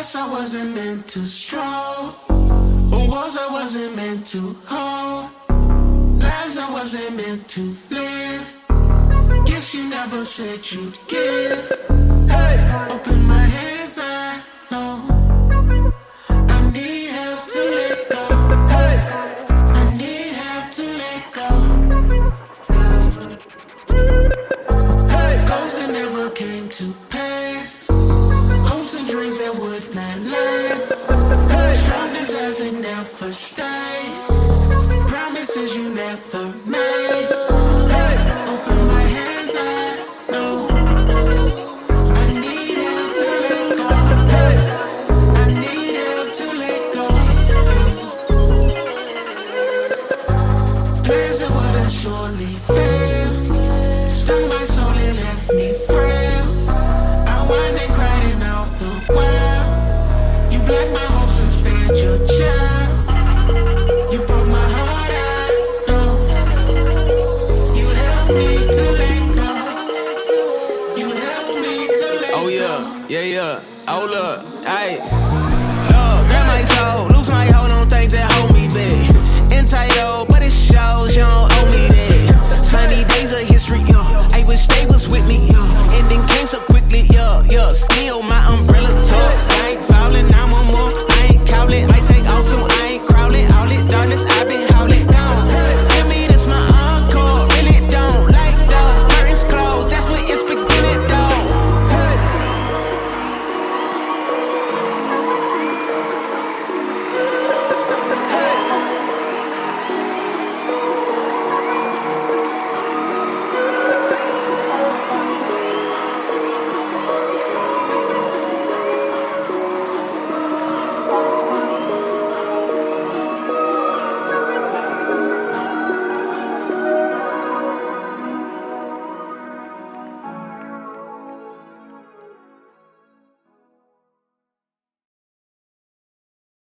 Trust I wasn't meant to stroll. Or walls I wasn't meant to hold. Lives I wasn't meant to live. Gifts you never said you'd give. Open my hands, I know I need help to let go. I need help to let go. Goals that never came to pass. Hopes and dreams that would not last. Strong desires that never stay. Promises you never made. Open my hands, I know I need help to let go. I need help to let go. Plans that would have surely failed. Stung my soul and left me frail. I whined and cried and out the well. You blacked my hopes and spared your child. You broke my heart, I know. You helped me to let go. You helped me to let go. Oh yeah. Oh look, ayy. Look, grab my soul, lose my hold on things